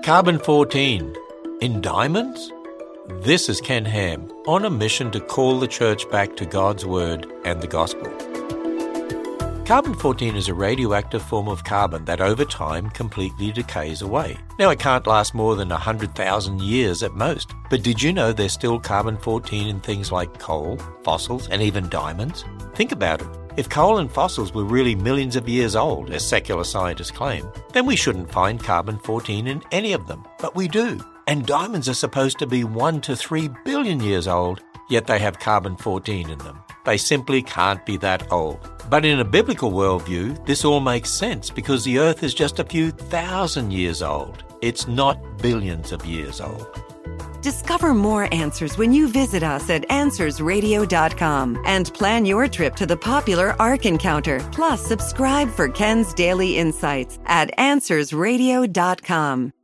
Carbon-14 in diamonds? This is Ken Ham on a mission to call the church back to God's Word and the Gospel. Carbon-14 is a radioactive form of carbon that over time completely decays away. Now, it can't last more than 100,000 years at most, but did you know there's still carbon-14 in things like coal, fossils, and even diamonds? Think about it. If coal and fossils were really millions of years old, as secular scientists claim, then we shouldn't find carbon-14 in any of them. But we do. And diamonds are supposed to be 1 to 3 billion years old, yet they have carbon-14 in them. They simply can't be that old. But in a biblical worldview, this all makes sense because the earth is just a few thousand years old. It's not billions of years old. Discover more answers when you visit us at AnswersRadio.com and plan your trip to the popular Ark Encounter. Plus, subscribe for Ken's Daily Insights at AnswersRadio.com.